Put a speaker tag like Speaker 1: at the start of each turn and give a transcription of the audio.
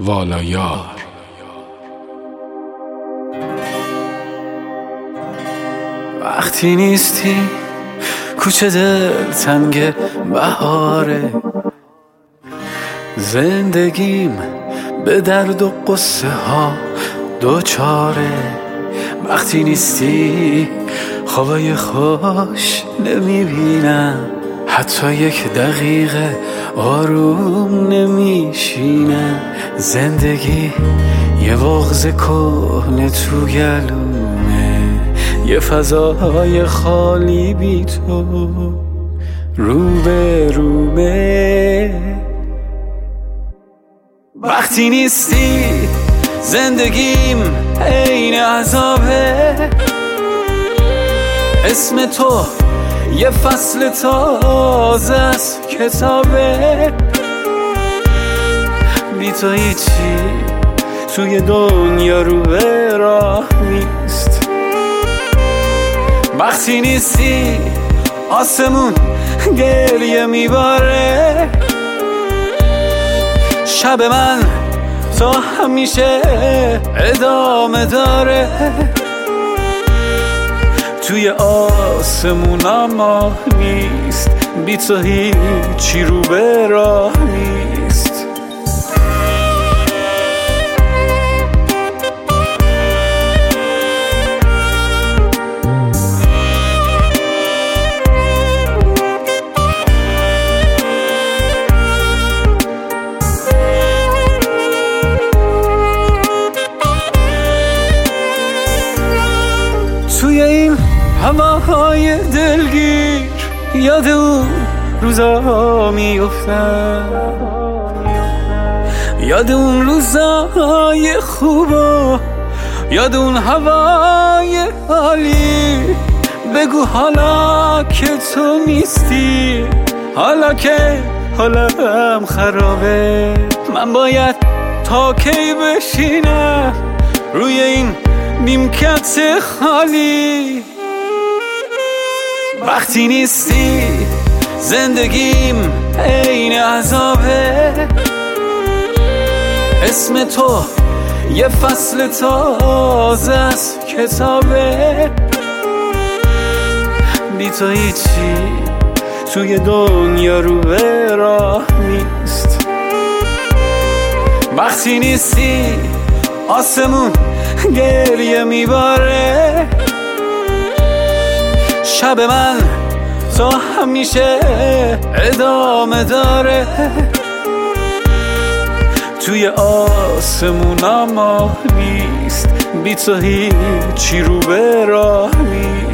Speaker 1: والایار.
Speaker 2: وقتی نیستی کوچه دلتنگ بهاره، زندگیم به درد و قصه ها دوچاره. وقتی نیستی خوابای خوش نمیبینم، حتی یک دقیقه آروم نمیشینم. زندگی یه بغض کهنه تو گلومه، یه فضای خالی بی تو روبرومه. وقتی نیستی زندگیم عین عذابه، اسم تو یه فصل تازه از کتابه. بی تو هیچی توی دنیا رو به راه نیست. وقتی نیستی آسمون گریه میباره، شب من تا همیشه ادامه داره. توی آسمون ماه نیست، بی تو هیچی رو به راه نیست. توی این هواهای دلگیر یاد اون روزا میفتم، یاد اون روزای خوبا، یاد اون هوای عالی. بگو حالا که تو نیستی، حالا که حالم خرابه، من باید تا کی بشینم روی این نیمکت خالی. وقتی نیستی زندگیم عین عذابه، اسم تو یه فصل تازه از کتابه. بی تو هیچی توی دنیا رو به راه نیست. وقتی نیستی آسمون گریه میباره، شب من تا همیشه ادامه داره. توی آسمون ماه نیست، بی تو هیچی رو به راه نیست.